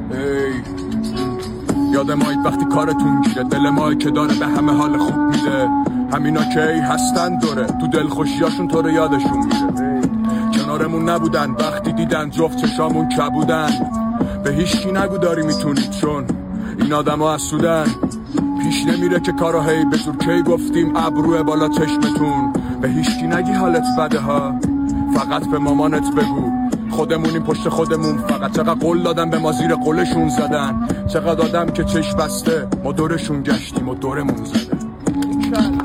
یاد مایید وقتی کارتون گیره، دل مایی که داره به همه حال خوب میده. همینا که ای هستن دوره، تو دل خوشیاشون تو رو یادشون میره. کنارمون نبودن وقتی دیدن جفت چشامون کبودن. به هیچکی نگو داری میتونید، چون این آدم ها حسودن. پیش نمیره که کارا هی به زور کی گفتیم ابروه بالا چشمتون. به هیچکی نگی حالت بده ها، فقط به مامانت بگو خودمونیم پشت خودمون. فقط چقدر قول دادن به ما زیر قولشون زدن، چقدر آدم که چشم بسته ما دورشون گشتیم و دورمون زدن.